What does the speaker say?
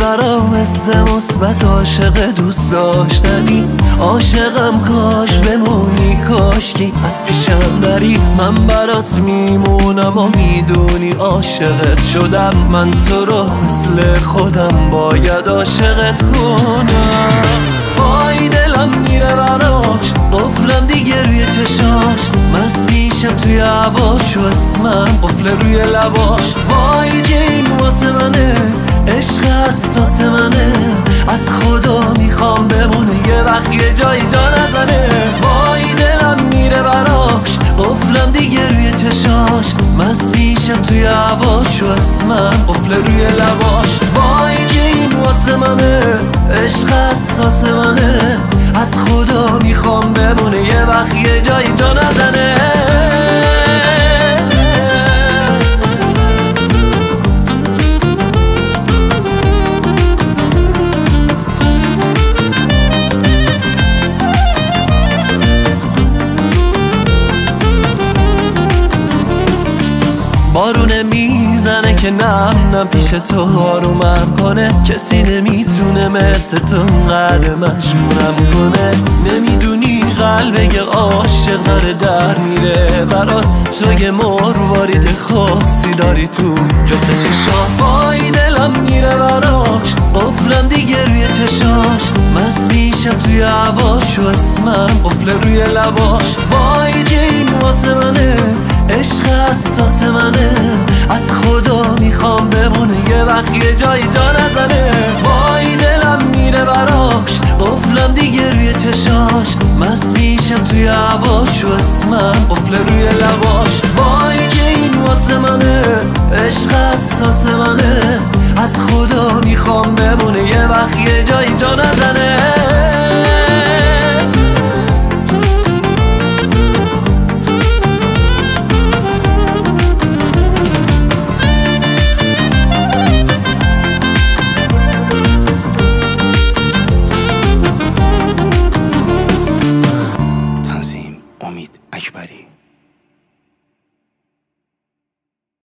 برام حس مثبت، عاشق دوست داشتنی، عاشقم کاش بمونی، کاشکی از پیشم نری. من برات میمونم و میدونی عاشقت شدم، من تو رو مثل خودم باید عاشقت کنم. وای دلم میره براش، قفلم دیگه روی چشاش، مست میشم توی هواش و اسمم قفل روی لباش. وای جین واسه منه، عشق حساس منه، از خدا میخوام بمونه یه وقت یه جایی جا نزنه. وای دلم میره براش، قفلم دیگه روی چشاش، مست میشم توی هواش و اسمم قفل روی لباش. وای جین واسه منه، عشق حساس منه، از خدا میخوام بمونه یه وقت یه جایی جا نزنه. بارونه میزنه که نم پیش تو آرومم کنه، کسی نمیتونه مثل تو قدر مجبورم کنه. نمیدونی قلب یه عاشق داره در میره برات، تو یه مروارید خاصی داری تو جفت چشات. وای دلم میره براش، قفلم دیگه روی چشاش، مست میشم توی هواش و اسمم قفل روی لباش. وای جین واسه منه، عشق حساس منه، از خدا میخوام بمونه یه وقت یه جایی جا نزنه. وای دلم میره براش، قفلم دیگه روی چشاش، مست میشم توی هواش و اسمم قفل روی لباش. وای جین واسه منه، عشق حساس منه، از خدا میخوام بمونه یه وقت یه جایی جا نزنه.